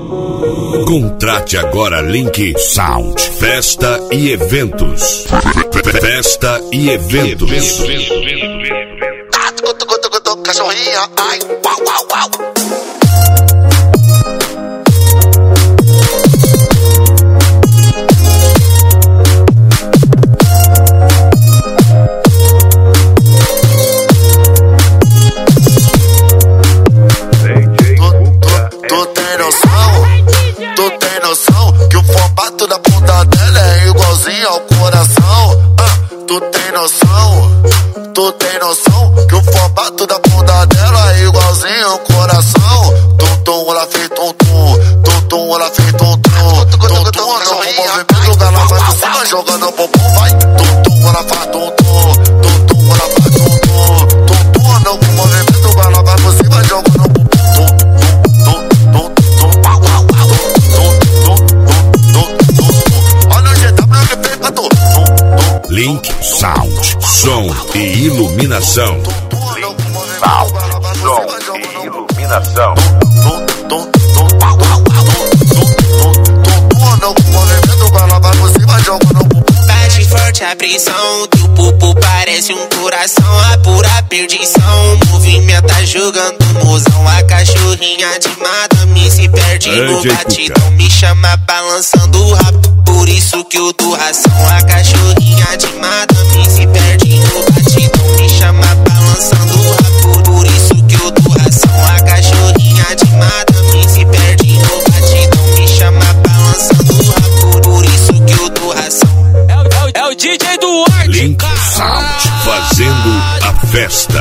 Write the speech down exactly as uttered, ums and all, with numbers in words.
Contrate agora Link Sound. Festa e eventos. Festa e eventos. Cachorrinha, ai, uau, uau, uau. Tu tem noção? Tu tem noção que o formato da bunda dela é igualzinho ao coração? Ah, tu tem noção? Tu tem noção que o formato da bunda dela é igualzinho ao coração? Tum tum, ela fez tum tum, tum tum, ela fez tum tum, tum tum, no movimento ela vai por cima jogando o bumbum, vai. Tum tum, ela faz tum tum, tum tum, ela faz tum tum, tum tum, no movimento ela vai por cima jogando o bumbum. Link Sound, som e iluminação. Link Sound, som e iluminação. Bate forte a pressão, teu pupo parece um coração, a pura perdição. Movimenta jogando mozão, a cachorrinha de madame se perde no batidão. Me chama balançando o rabo, por isso que eu dou ração. A cachorrinha de madame se perde no batidão. Me chama balançando o rabo, por isso que eu dou ração. A cachorrinha de madame se perde no batidão. Me chama balançando o rabo, por isso que eu dou ração. É o, é o, é o D J do Arte. Link Sound, fazendo a festa.